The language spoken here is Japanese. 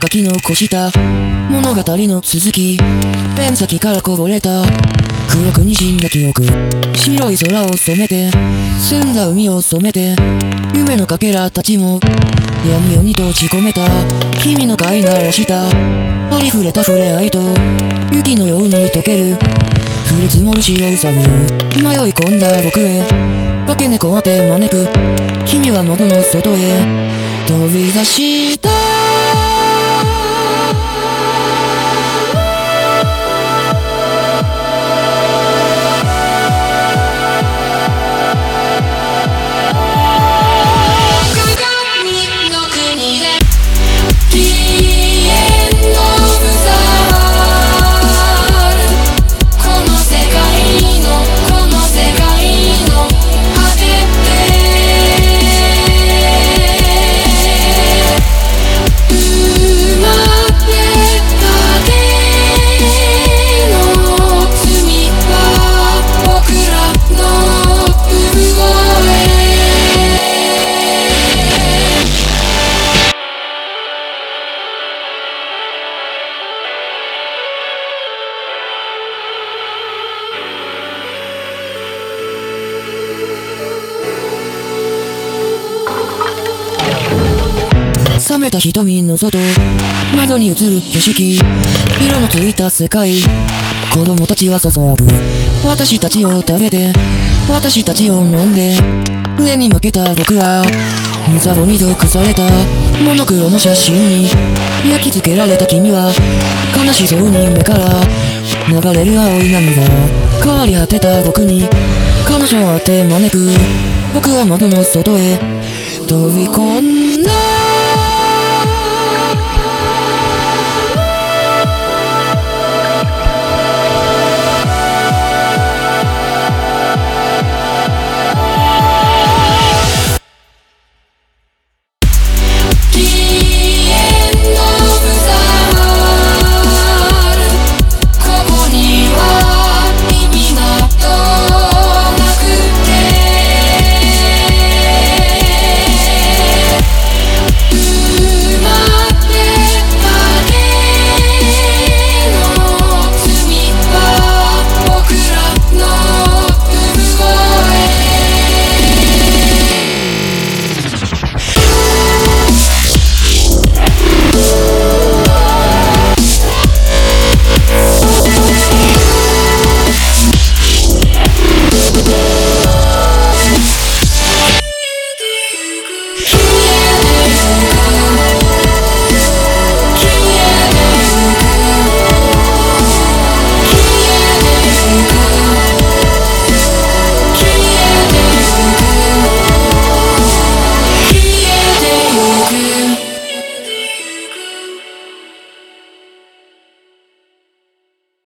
書き残した物語の続き、ペン先からこぼれた黒く滲んだ記憶、白い空を染めて澄んだ海を染めて、夢のかけらたちも闇夜に閉じ込めた君の飼いならしたありふれた触れ合いと雪のように溶ける降り積もる白い寒、迷い込んだ僕へ化け猫あて招く、君は窓の外へ飛び出した。冷めた瞳の外、窓に映る景色、色のついた世界、子供たちは囁く、私たちを食べて私たちを飲んで、上に負けた僕は無残に毒されたモノクロの写真に焼き付けられた君は悲しそうに目から流れる青い涙、変わり果てた僕に彼女あて招く、僕は窓の外へ飛び込んだ。